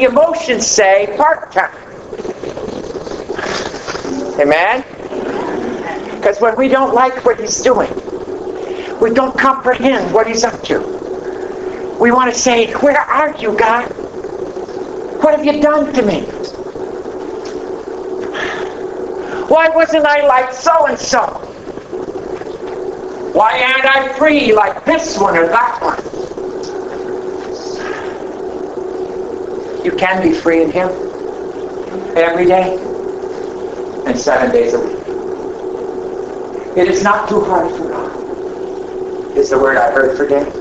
the emotions say part-time. Amen? Because when we don't like what he's doing, we don't comprehend what he's up to, we want to say, where are you, God? What have you done to me? Why wasn't I like so-and-so? Why aren't I free like this one or that one? You can be free in him every day and 7 days a week. It is not too hard for God, is the word I heard for day.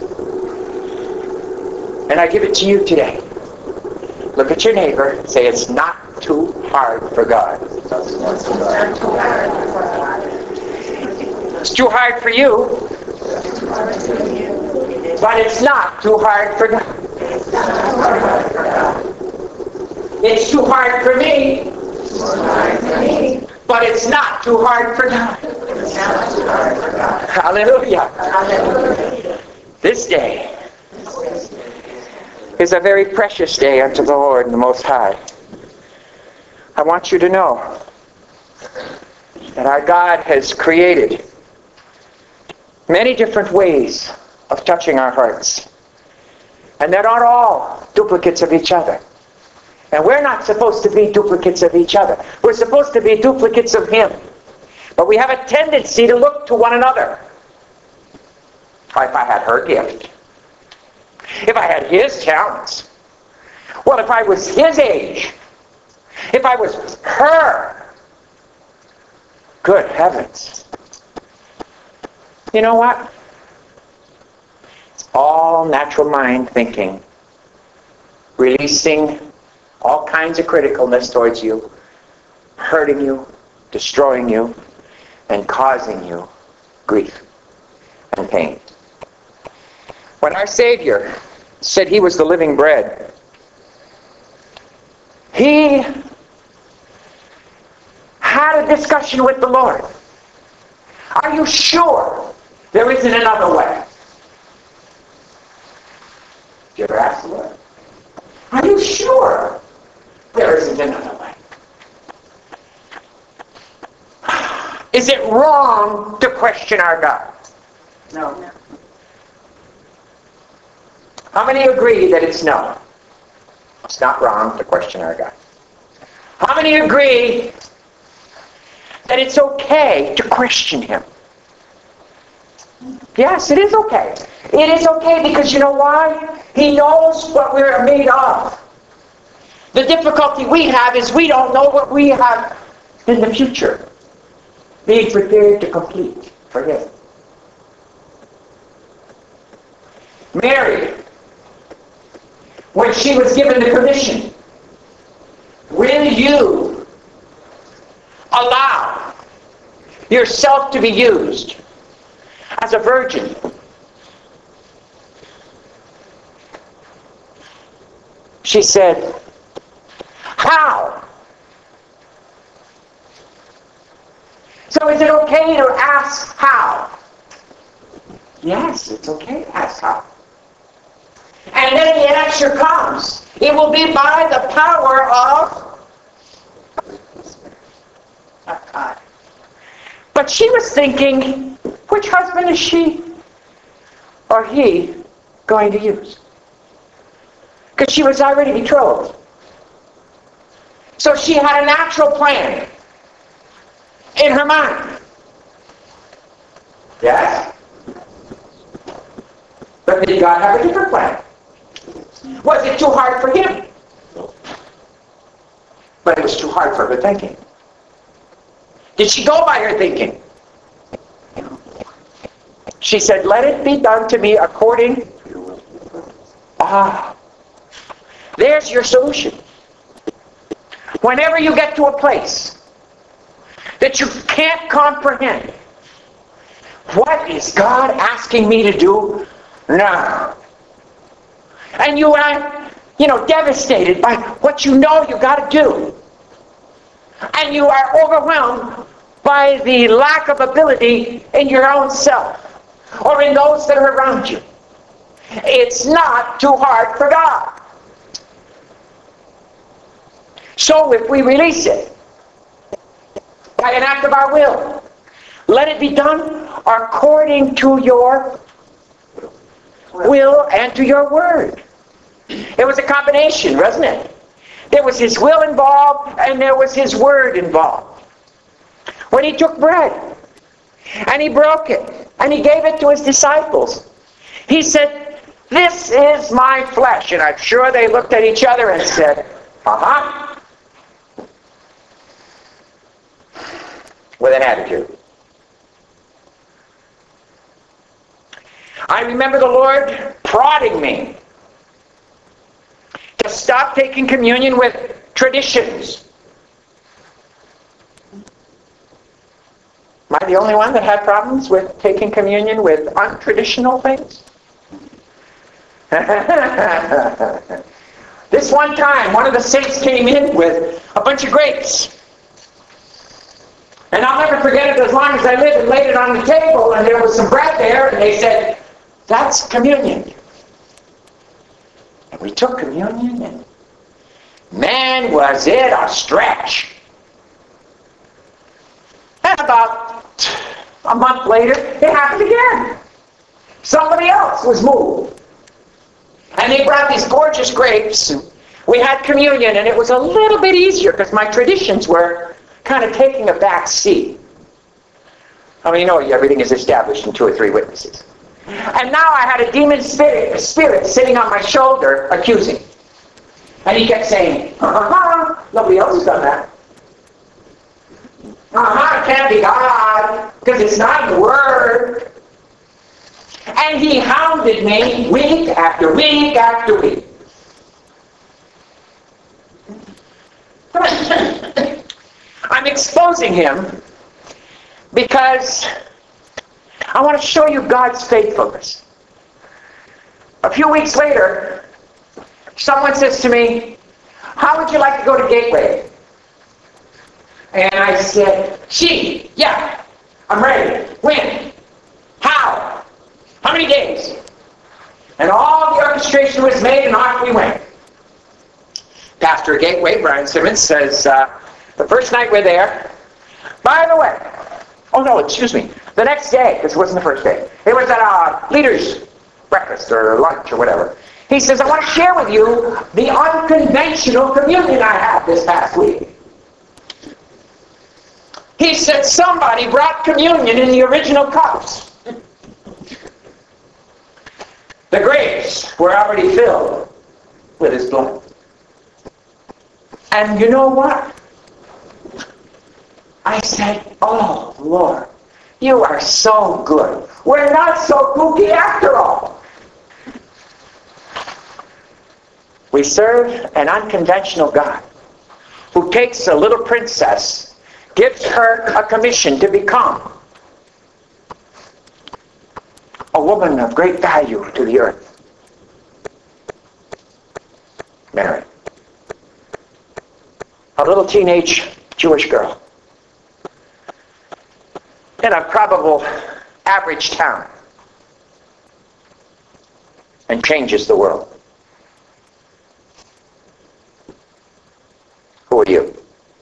And I give it to you today. Look at your neighbor and say, it's not too hard for God. It's too hard for you, but it's not too hard for God. It's too hard for me, but it's not too hard for God. Hallelujah. This day is a very precious day unto the Lord and the Most High. I want you to know that our God has created many different ways of touching our hearts. And they're not all duplicates of each other. And we're not supposed to be duplicates of each other. We're supposed to be duplicates of him. But we have a tendency to look to one another. If I had her gift, if I had his talents, well, if I was his age, if I was her, good heavens. You know what? It's all natural mind thinking, releasing all kinds of criticalness towards you, hurting you, destroying you, and causing you grief and pain. When our Savior said he was the living bread, he had a discussion with the Lord. Are you sure there isn't another way? Did you ever ask the Lord? Are you sure there isn't another way? Is it wrong to question our God? No. How many agree that it's no? It's not wrong to question our God. How many agree that it's okay to question him? Yes, it is okay. It is okay because you know why? He knows what we're made of. The difficulty we have is we don't know what we have in the future, being prepared to complete for him. Mary, when she was given the commission, will you allow yourself to be used as a virgin? She said, how? So is it okay to ask how? Yes, it's okay to ask how. And then the answer comes. It will be by the power of God. But she was thinking, which husband is she or he going to use? Because she was already betrothed. So she had a natural plan in her mind. Yes? But did God have a different plan? Was it too hard for him? But it was too hard for her thinking. Did she go by her thinking? She said, let it be done to me according. There's your solution. Whenever you get to a place that you can't comprehend, what is God asking me to do now? And you are, devastated by what you know you got to do. And you are overwhelmed by the lack of ability in your own self or in those that are around you. It's not too hard for God. So if we release it by an act of our will, let it be done according to your will and to your word. It was a combination, wasn't it? There was his will involved and there was his word involved. When he took bread and he broke it and he gave it to his disciples, he said, "This is my flesh." And I'm sure they looked at each other and said, "Uh-huh," with an attitude. I remember the Lord prodding me to stop taking communion with traditions. Am I the only one that had problems with taking communion with untraditional things? This one time, one of the saints came in with a bunch of grapes. And I'll never forget it as long as I live, and laid it on the table, and there was some bread there, and they said, "That's communion." And we took communion, and man, was it a stretch. And about a month later, it happened again. Somebody else was moved. And they brought these gorgeous grapes, and we had communion, and it was a little bit easier because my traditions were kind of taking a back seat. I mean, you know, everything is established in 2 or 3 witnesses. And now I had a demon spirit sitting on my shoulder accusing. And he kept saying, nobody else has done that. It can't be God, because it's not in the Word. And he hounded me week after week after week. I'm exposing him because I want to show you God's faithfulness. A few weeks later, someone says to me, "How would you like to go to Gateway?" And I said, "Gee, yeah, I'm ready. When? How? How many days?" And all the orchestration was made, and off we went. Pastor at Gateway, Brian Simmons, says, the first night we're there, by the way, the next day, this wasn't the first day, it was at a leaders' breakfast or lunch or whatever. He says, "I want to share with you the unconventional communion I had this past week." He said, "Somebody brought communion in the original cups. The grapes were already filled with his blood." And you know what? I said, "Oh, Lord, you are so good. We're not so kooky after all." We serve an unconventional God who takes a little princess, gives her a commission to become a woman of great value to the earth. Mary, a little teenage Jewish girl in a probable average town, and changes the world. Who are you?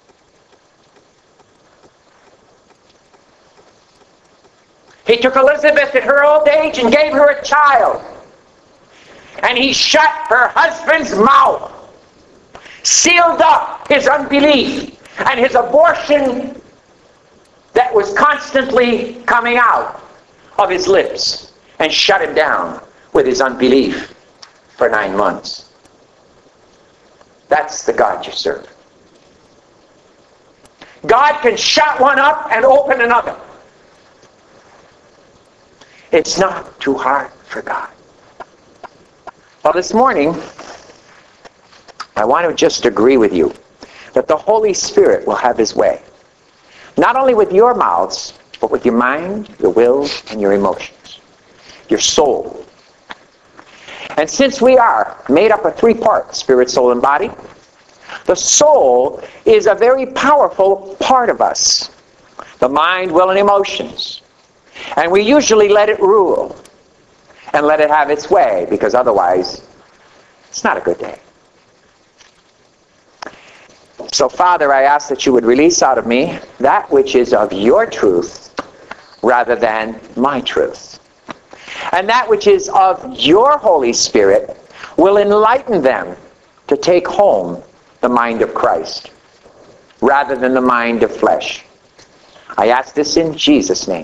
He took Elizabeth at her old age and gave her a child. And he shut her husband's mouth, sealed up his unbelief and his abortion that was constantly coming out of his lips, and shut him down with his unbelief for 9 months. That's the God you serve. God can shut one up and open another. It's not too hard for God. Well, this morning, I want to just agree with you that the Holy Spirit will have his way. Not only with your mouths, but with your mind, your will, and your emotions. Your soul. And since we are made up of 3 parts, spirit, soul, and body, the soul is a very powerful part of us. The mind, will, and emotions. And we usually let it rule and let it have its way, because otherwise it's not a good day. So, Father, I ask that you would release out of me that which is of your truth rather than my truth. And that which is of your Holy Spirit will enlighten them to take home the mind of Christ rather than the mind of flesh. I ask this in Jesus' name.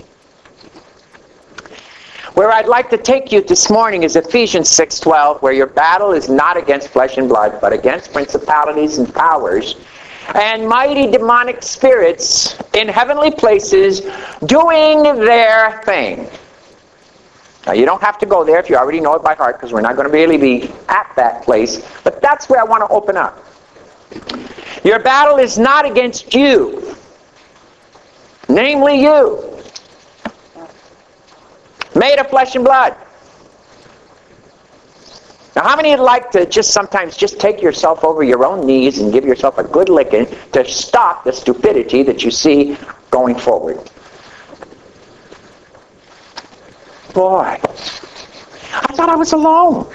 Where I'd like to take you this morning is Ephesians 6:12, where your battle is not against flesh and blood, but against principalities and powers and mighty demonic spirits in heavenly places doing their thing. Now, you don't have to go there if you already know it by heart, because we're not going to really be at that place, but that's where I want to open up. Your battle is not against you, namely you, made of flesh and blood. Now, how many would like to just sometimes just take yourself over your own knees and give yourself a good licking to stop the stupidity that you see going forward? Boy, I thought I was alone.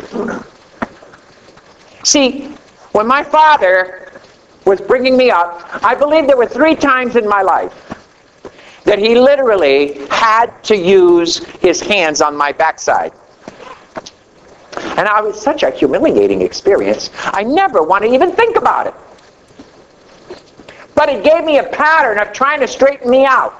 See, when my father was bringing me up, I believe there were 3 times in my life that he literally had to use his hands on my backside. And it was such a humiliating experience, I never want to even think about it. But it gave me a pattern of trying to straighten me out.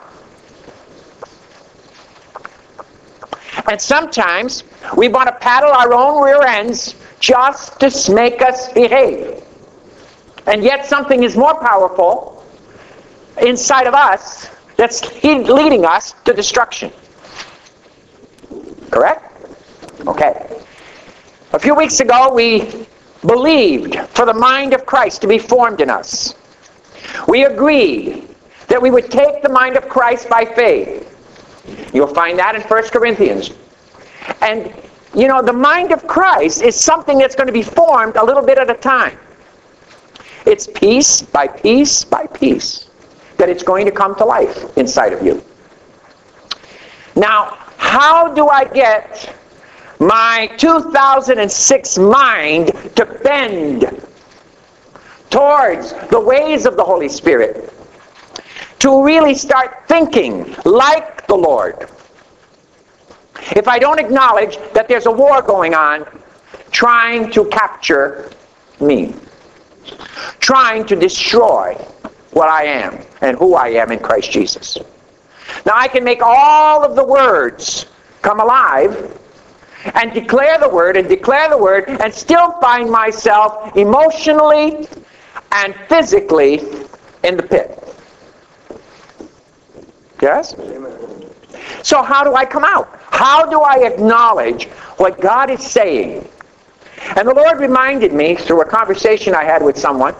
And sometimes we want to paddle our own rear ends just to make us behave. And yet something is more powerful inside of us that's leading us to destruction. Correct? Okay. A few weeks ago, we believed for the mind of Christ to be formed in us. We agreed that we would take the mind of Christ by faith. You'll find that in 1 Corinthians. And, you know, the mind of Christ is something that's going to be formed a little bit at a time. It's piece by piece by piece that it's going to come to life inside of you. Now, how do I get my 2006 mind to bend towards the ways of the Holy Spirit, to really start thinking like the Lord, if I don't acknowledge that there's a war going on trying to capture me, trying to destroy what I am and who I am in Christ Jesus? Now, I can make all of the words come alive and declare the word and still find myself emotionally and physically in the pit. Yes? So how do I come out? How do I acknowledge what God is saying? And the Lord reminded me through a conversation I had with someone.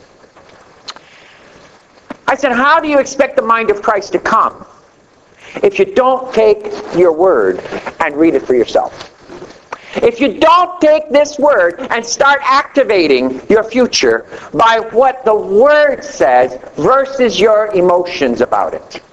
I said, how do you expect the mind of Christ to come if you don't take your word and read it for yourself? If you don't take this word and start activating your future by what the word says versus your emotions about it.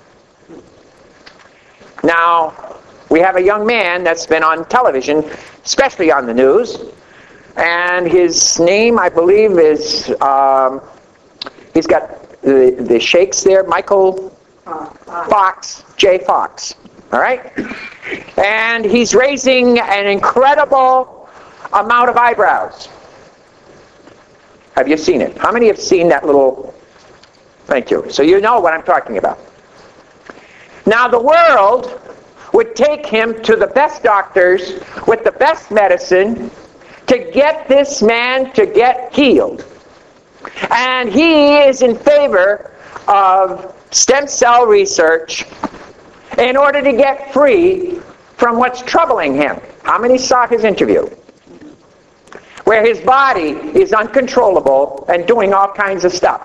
Now, we have a young man that's been on television, especially on the news, and his name, I believe, is, he's got the shakes there, Michael Fox, J. Fox. All right? And he's raising an incredible amount of eyebrows. Have you seen it? How many have seen that little... Thank you. So you know what I'm talking about. Now, the world would take him to the best doctors with the best medicine to get this man to get healed. And he is in favor of stem cell research in order to get free from what's troubling him. How many saw his interview? Where his body is uncontrollable and doing all kinds of stuff.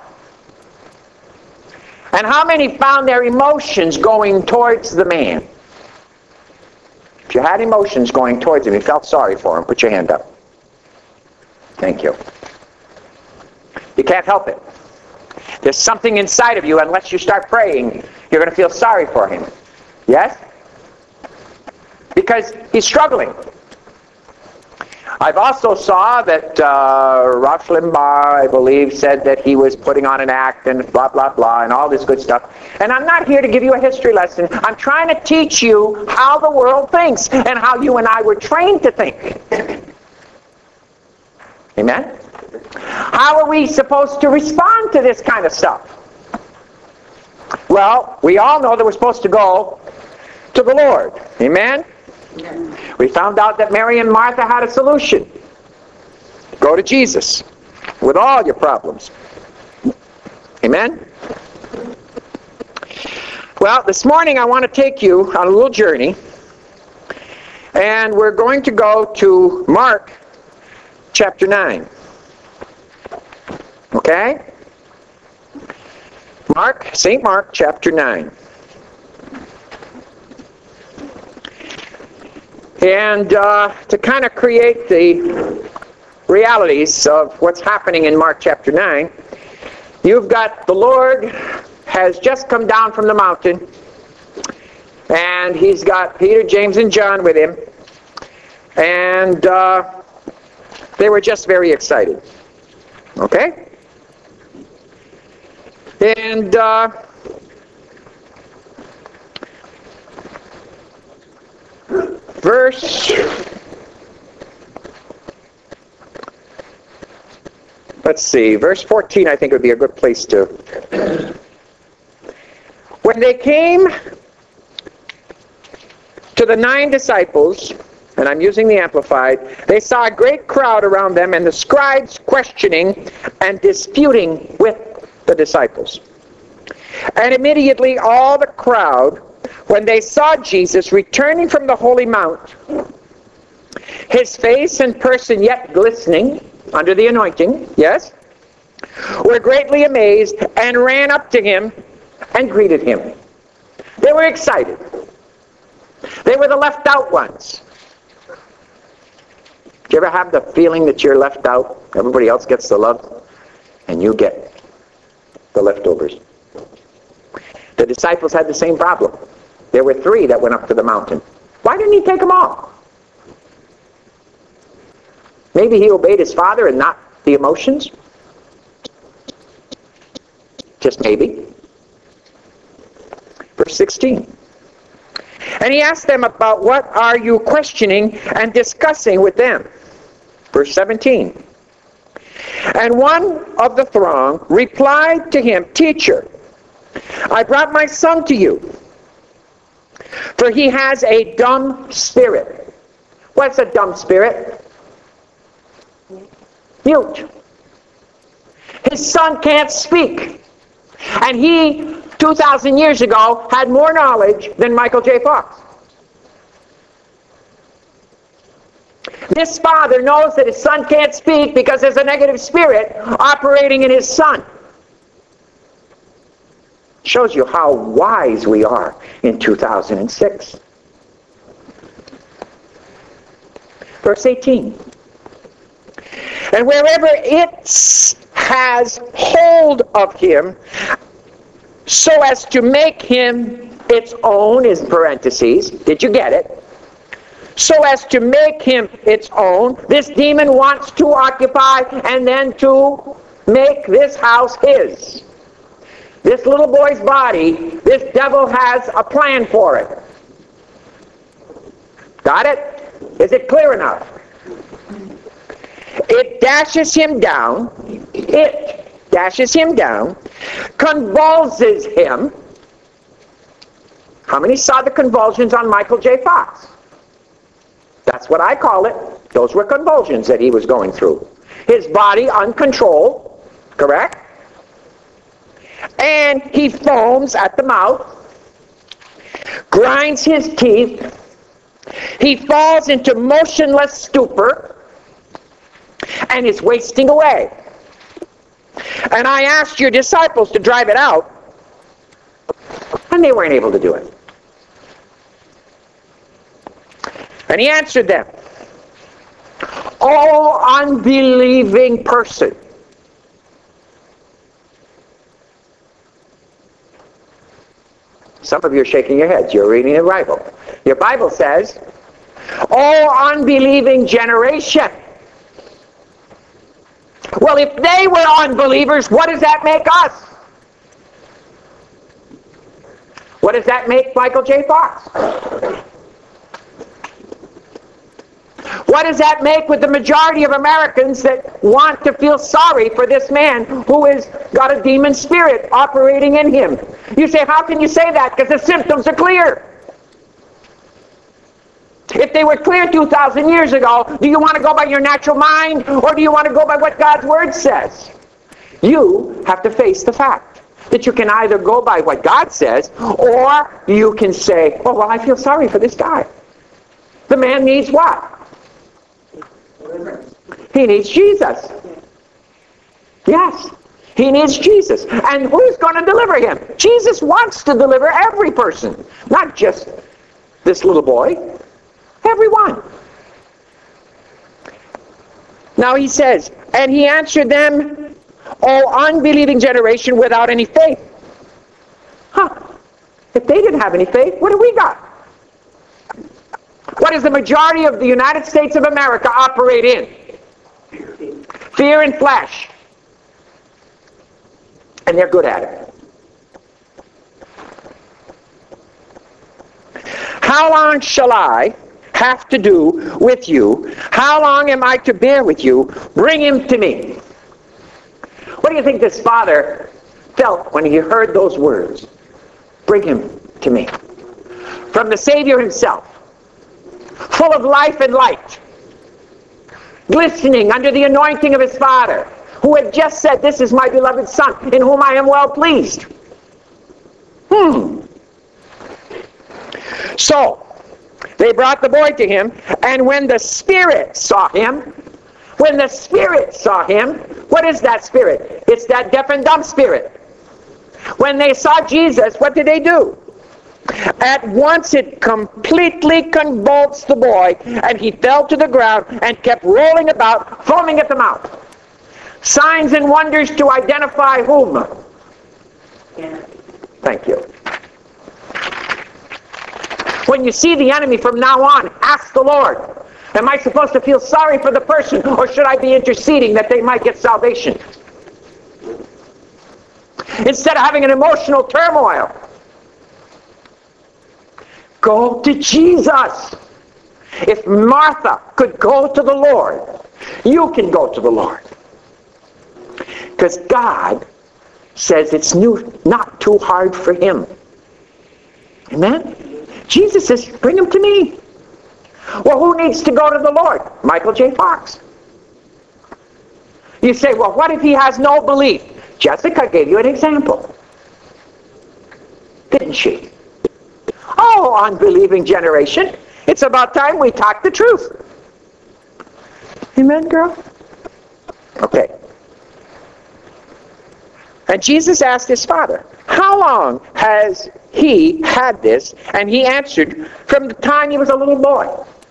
And how many found their emotions going towards the man? If you had emotions going towards him, you felt sorry for him, put your hand up. Thank you. You can't help it. There's something inside of you, unless you start praying, you're going to feel sorry for him. Yes? Because he's struggling. I've also saw that Rush Limbaugh, I believe, said that he was putting on an act and blah, blah, blah, and all this good stuff. And I'm not here to give you a history lesson. I'm trying to teach you how the world thinks and how you and I were trained to think. Amen? How are we supposed to respond to this kind of stuff? Well, we all know that we're supposed to go to the Lord. Amen? We found out that Mary and Martha had a solution. Go to Jesus with all your problems. Amen? Well, this morning I want to take you on a little journey. And we're going to go to Mark chapter 9. Okay? St. Mark chapter 9. And to kind of create the realities of what's happening in Mark chapter 9, you've got the Lord has just come down from the mountain, and he's got Peter, James, and John with him, and they were just very excited. Okay? And verse 14 I think would be a good place to. When they came to the 9 disciples, and I'm using the Amplified, they saw a great crowd around them and the scribes questioning and disputing with the disciples. And immediately all the crowd, when they saw Jesus returning from the holy mount, his face and person yet glistening under the anointing, yes, were greatly amazed and ran up to him and greeted him. They were excited. They were the left out ones. Do you ever have the feeling that you're left out? Everybody else gets the love, and you get the leftovers. The disciples had the same problem. There were 3 that went up to the mountain. Why didn't he take them all? Maybe he obeyed his Father and not the emotions? Just maybe. Verse 16. And he asked them about what are you questioning and discussing with them. Verse 17. And one of the throng replied to him, Teacher, I brought my son to you, for he has a dumb spirit. What's a dumb spirit? Mute. His son can't speak. And he, 2,000 years ago, had more knowledge than Michael J. Fox. This father knows that his son can't speak because there's a negative spirit operating in his son. Shows you how wise we are in 2006. Verse 18. And wherever it has hold of him, so as to make him its own, is parentheses. Did you get it? So as to make him its own, this demon wants to occupy and then to make this house his. This little boy's body, this devil has a plan for it. Got it? Is it clear enough? It dashes him down. It dashes him down, convulses him. How many saw the convulsions on Michael J. Fox? That's what I call it. Those were convulsions that he was going through. His body uncontrolled, correct? And he foams at the mouth, grinds his teeth, he falls into motionless stupor, and is wasting away. And I asked your disciples to drive it out, and they weren't able to do it. And he answered them, "O unbelieving person, some of you are shaking your heads. You're reading the Bible. Your Bible says, O unbelieving generation." Well, if they were unbelievers, what does that make us? What does that make Michael J. Fox? What does that make with the majority of Americans that want to feel sorry for this man who has got a demon spirit operating in him? You say, how can you say that? Because the symptoms are clear. If they were clear 2,000 years ago, do you want to go by your natural mind, or do you want to go by what God's Word says? You have to face the fact that you can either go by what God says, or you can say, oh, well, I feel sorry for this guy. The man needs what? He needs Jesus. Yes, he needs Jesus. And who's going to deliver him? Jesus wants to deliver every person, not just this little boy. Everyone. Now he says, and he answered them, O unbelieving generation without any faith. If they didn't have any faith, what do we got? What does the majority of the United States of America operate in? Fear and flesh. And they're good at it. How long shall I have to do with you? How long am I to bear with you? Bring him to me. What do you think this father felt when he heard those words? Bring him to me. From the Savior himself, full of life and light, glistening under the anointing of his Father, who had just said, this is my beloved Son, in whom I am well pleased. So, they brought the boy to him, and when the Spirit saw him, what is that spirit? It's that deaf and dumb spirit. When they saw Jesus, what did they do? At once it completely convulsed the boy, and he fell to the ground and kept rolling about, foaming at the mouth. Signs and wonders to identify whom? Thank you. When you see the enemy from now on, ask the Lord, am I supposed to feel sorry for the person, or should I be interceding that they might get salvation? Instead of having an emotional turmoil, go to Jesus. If Martha could go to the Lord, you can go to the Lord. Because God says it's not too hard for him. Amen? Jesus says, bring him to me. Well, who needs to go to the Lord? Michael J. Fox. You say, well, what if he has no belief? Jessica gave you an example. Didn't she? Oh, unbelieving generation. It's about time we talk the truth. Amen, girl? Okay. And Jesus asked his father, how long has he had this? And he answered, from the time he was a little boy.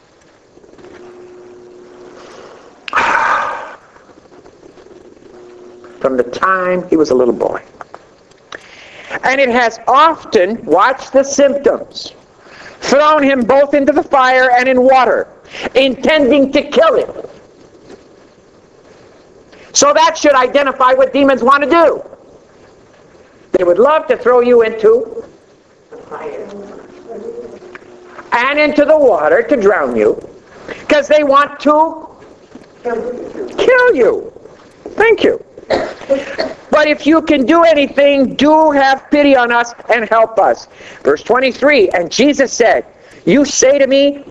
From the time he was a little boy. And it has often, watch the symptoms, thrown him both into the fire and in water, intending to kill him. So that should identify what demons want to do. They would love to throw you into the fire and into the water to drown you, because they want to kill you. Thank you. But if you can do anything, do have pity on us and help us. Verse 23, and Jesus said, you say to me,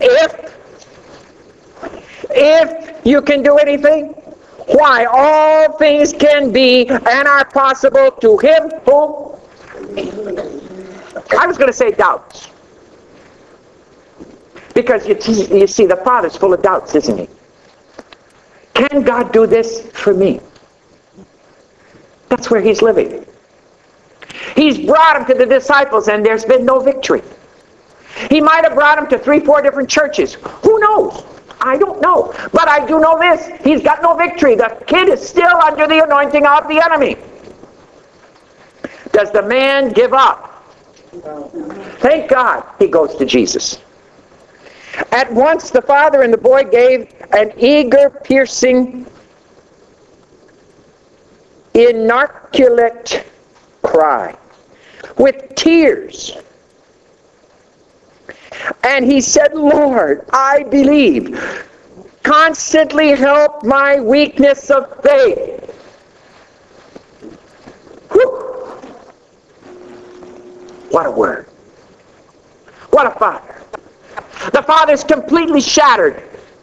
if you can do anything, why, all things can be and are possible to him who, I was going to say doubts. Because you see, the Father's full of doubts, isn't he? Can God do this for me? That's where he's living. He's brought him to the disciples and there's been no victory. He might have brought him to 3-4 different churches. Who knows? I don't know. But I do know this. He's got no victory. The kid is still under the anointing of the enemy. Does the man give up? Thank God he goes to Jesus. At once the father and the boy gave an eager, piercing inarticulate cry with tears. And he said, Lord, I believe. Constantly help my weakness of faith. Whew. What a word. What a father. The father's completely shattered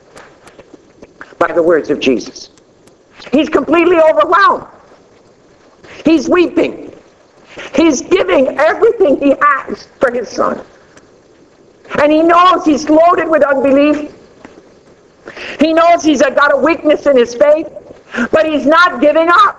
by the words of Jesus. He's completely overwhelmed. He's weeping. He's giving everything he has for his son. And he knows he's loaded with unbelief. He knows he's got a weakness in his faith, but he's not giving up.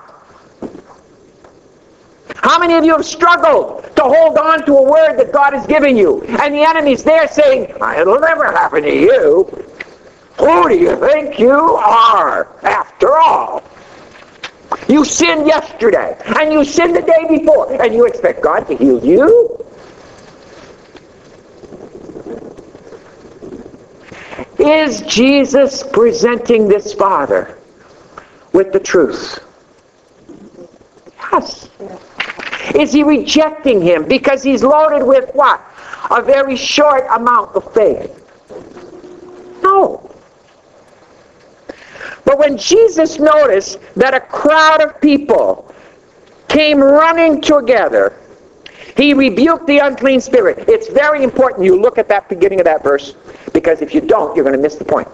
How many of you have struggled to hold on to a word that God has given you, and the enemy's there saying, it'll never happen to you. Who do you think you are, after all? You sinned yesterday, and you sinned the day before, and you expect God to heal you? Is Jesus presenting this father with the truth? Yes. Is he rejecting him because he's loaded with what? A very short amount of faith? No. But when Jesus noticed that a crowd of people came running together, he rebuked the unclean spirit. It's very important you look at that beginning of that verse, because if you don't, you're going to miss the point.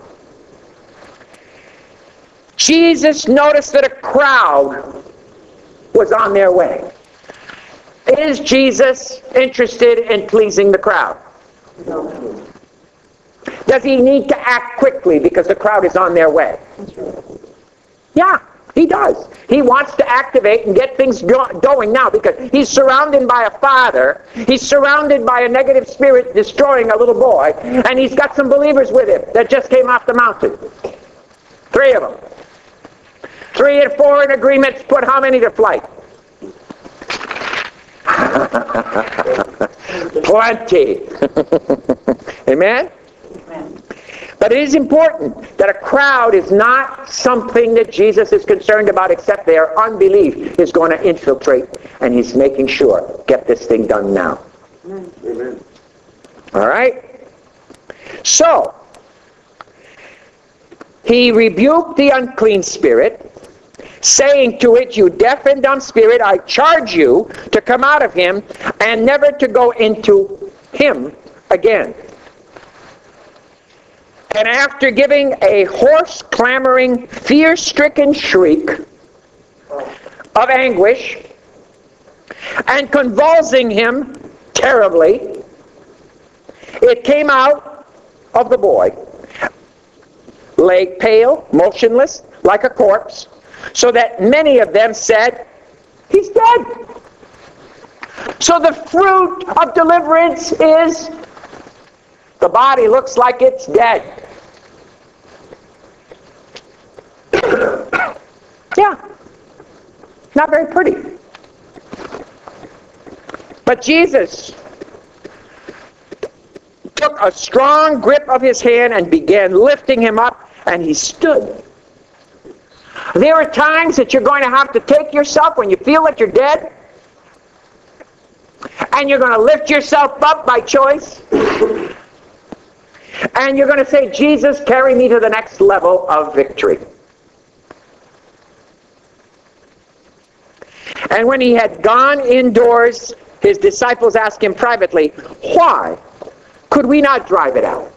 Jesus noticed that a crowd was on their way. Is Jesus interested in pleasing the crowd? No. Does he need to act quickly because the crowd is on their way? Yeah, he does. He wants to activate and get things going now because he's surrounded by a father. He's surrounded by a negative spirit destroying a little boy, and he's got some believers with him that just came off the mountain. 3 of them. 3 and 4 in agreement put how many to flight? Plenty. Amen? Amen. But it is important that a crowd is not something that Jesus is concerned about, except their unbelief is going to infiltrate, and he's making sure, get this thing done now. Amen. All right? So, he rebuked the unclean spirit, saying to it, you deaf and dumb spirit, I charge you to come out of him and never to go into him again. And after giving a hoarse, clamoring, fear-stricken shriek of anguish and convulsing him terribly, it came out of the boy, lay pale, motionless, like a corpse, so that many of them said, he's dead. So the fruit of deliverance is the body looks like it's dead. Yeah. Not very pretty. But Jesus took a strong grip of his hand and began lifting him up, and he stood. There are times that you're going to have to take yourself when you feel like you're dead, and you're going to lift yourself up by choice, and you're going to say, Jesus, carry me to the next level of victory. And when he had gone indoors, his disciples asked him privately, why could we not drive it out?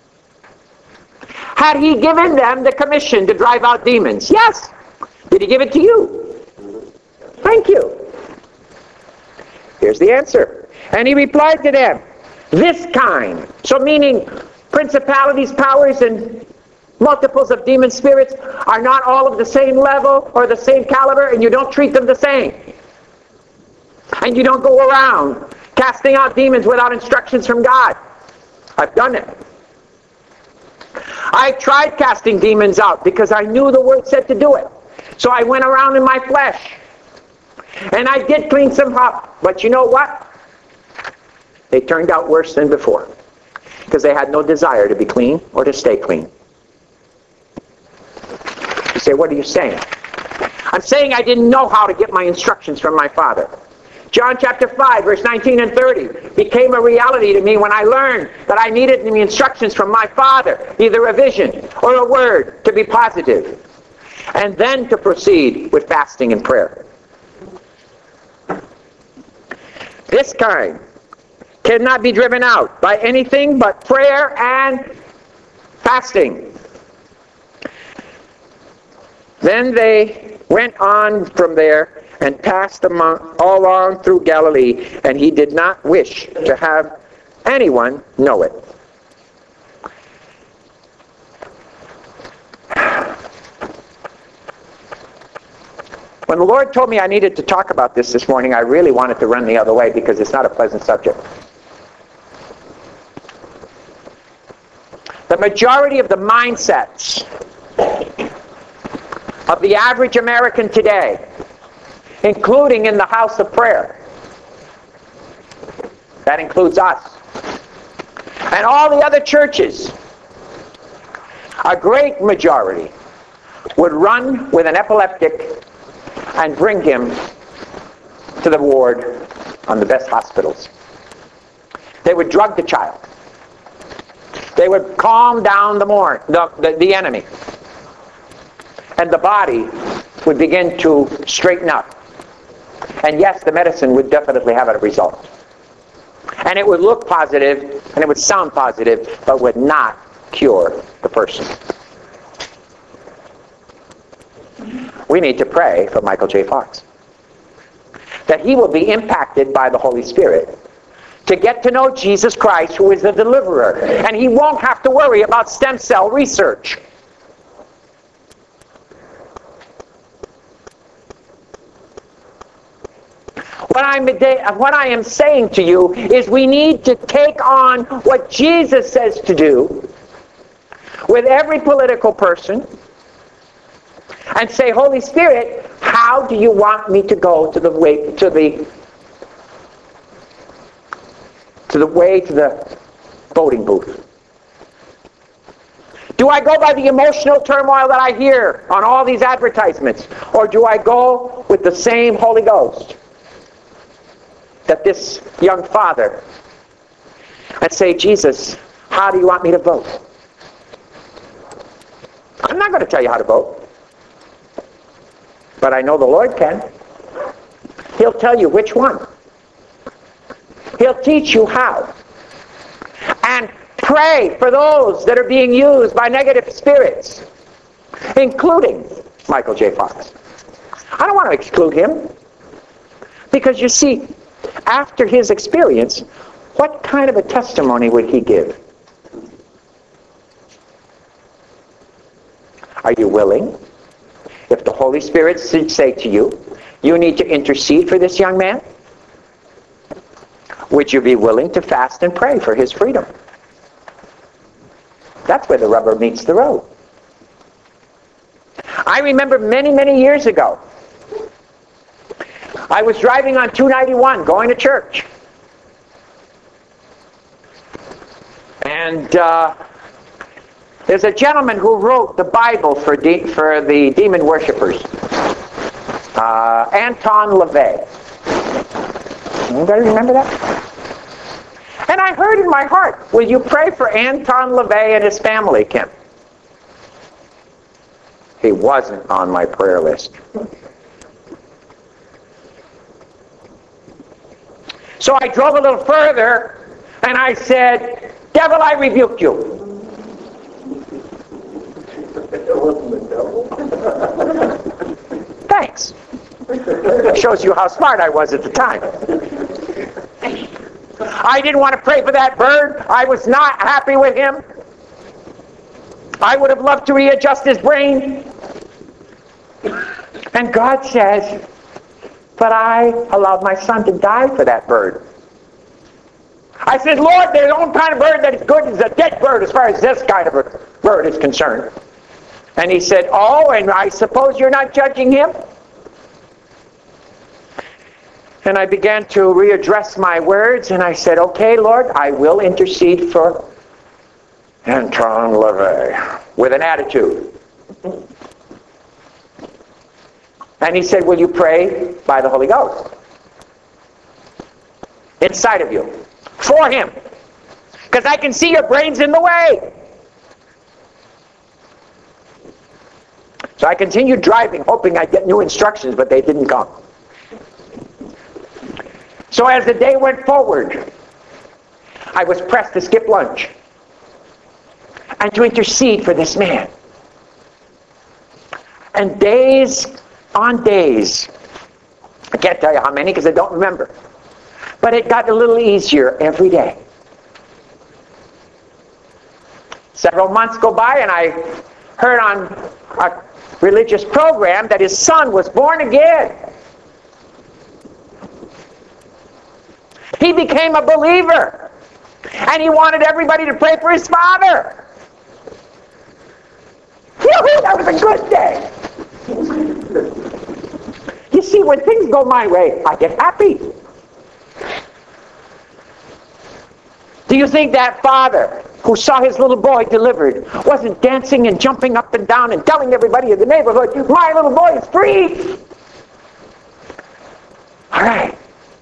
Had he given them the commission to drive out demons? Yes. Did he give it to you? Thank you. Here's the answer. And he replied to them, this kind, so meaning principalities, powers, and multiples of demon spirits are not all of the same level or the same caliber, and you don't treat them the same. And you don't go around casting out demons without instructions from God. I've done it. I tried casting demons out because I knew the word said to do it. So I went around in my flesh. And I did clean some up. But you know what? They turned out worse than before. Because they had no desire to be clean or to stay clean. You say, what are you saying? I'm saying I didn't know how to get my instructions from my Father. John chapter 5, verse 19 and 30 became a reality to me when I learned that I needed the instructions from my Father, either a vision or a word, to be positive, and then to proceed with fasting and prayer. This kind cannot be driven out by anything but prayer and fasting. Then they went on from there and passed all along through Galilee, and he did not wish to have anyone know it. When the Lord told me I needed to talk about this morning, I really wanted to run the other way because it's not a pleasant subject. The majority of the mindsets of the average American today, including in the house of prayer, that includes us, and all the other churches, a great majority would run with an epileptic and bring him to the ward on the best hospitals. They would drug the child. They would calm down the enemy. And the body would begin to straighten up. And yes, the medicine would definitely have a result. And it would look positive, and it would sound positive, but would not cure the person. We need to pray for Michael J. Fox, that he will be impacted by the Holy Spirit to get to know Jesus Christ, who is the deliverer, and he won't have to worry about stem cell research. What I am saying to you is we need to take on what Jesus says to do with every political person and say, Holy Spirit, how do you want me to go to the voting booth? Do I go by the emotional turmoil that I hear on all these advertisements, or do I go with the same Holy Ghost that this young father, and say, Jesus, how do you want me to vote? I'm not going to tell you how to vote. But I know the Lord can. He'll tell you which one. He'll teach you how. And pray for those that are being used by negative spirits, including Michael J. Fox. I don't want to exclude him. Because you see, after his experience, what kind of a testimony would he give? Are you willing? If the Holy Spirit should say to you, you need to intercede for this young man, would you be willing to fast and pray for his freedom? That's where the rubber meets the road. I remember many, many years ago, I was driving on 291 going to church. And there's a gentleman who wrote the Bible for the demon worshippers. Anton LaVey. Anybody remember that? And I heard in my heart, will you pray for Anton LaVey and his family, Kim? He wasn't on my prayer list. So I drove a little further, and I said, devil, I rebuke you. Thanks. It shows you how smart I was at the time. I didn't want to pray for that bird. I was not happy with him. I would have loved to readjust his brain. And God says, but I allowed my son to die for that bird. I said, Lord, there's no kind of bird that is good as a dead bird as far as this kind of a bird is concerned. And he said, oh, and I suppose you're not judging him? And I began to readdress my words, and I said, okay, Lord, I will intercede for Anton LaVey with an attitude. And he said, will you pray by the Holy Ghost? Inside of you. For him. Because I can see your brain's in the way. So I continued driving, hoping I'd get new instructions, but they didn't come. So as the day went forward, I was pressed to skip lunch and to intercede for this man. And days on days, I can't tell you how many because I don't remember, but it got a little easier every day. Several months go by and I heard on a religious program that his son was born again. He became a believer. And he wanted everybody to pray for his father. Woo-hoo, that was a good day. You see, when things go my way, I get happy. Do you think that father who saw his little boy delivered wasn't dancing and jumping up and down and telling everybody in the neighborhood, my little boy is free? All right.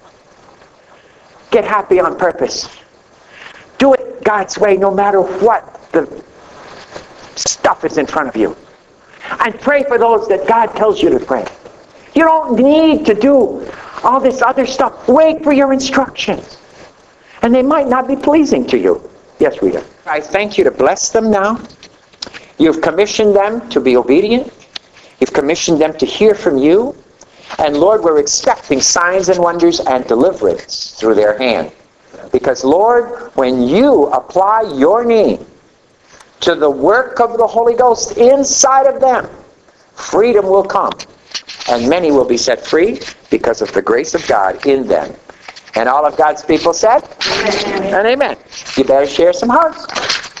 Get happy on purpose. Do it God's way no matter what the stuff is in front of you. And pray for those that God tells you to pray. You don't need to do all this other stuff. Wait for your instructions. And they might not be pleasing to you. Yes, Rita. I thank you to bless them now. You've commissioned them to be obedient. You've commissioned them to hear from you. And Lord, we're expecting signs and wonders and deliverance through their hand. Because Lord, when you apply your name to the work of the Holy Ghost inside of them, freedom will come. And many will be set free because of the grace of God in them. And all of God's people said, amen. And amen. You better share some hearts.